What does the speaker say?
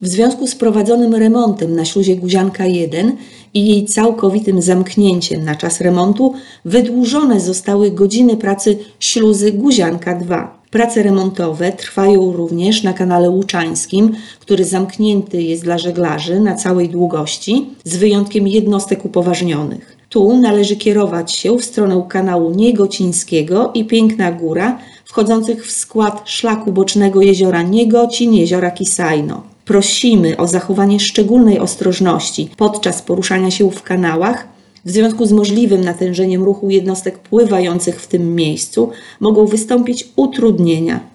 W związku z prowadzonym remontem na śluzie Guzianka 1 i jej całkowitym zamknięciem na czas remontu wydłużone zostały godziny pracy śluzy Guzianka 2. Prace remontowe trwają również na kanale Łuczańskim, który zamknięty jest dla żeglarzy na całej długości, z wyjątkiem jednostek upoważnionych. Tu należy kierować się w stronę kanału Niegocińskiego i Piękna Góra, wchodzących w skład szlaku bocznego jeziora Niegocin, jeziora Kisajno. Prosimy o zachowanie szczególnej ostrożności podczas poruszania się w kanałach. W związku z możliwym natężeniem ruchu jednostek pływających w tym miejscu mogą wystąpić utrudnienia.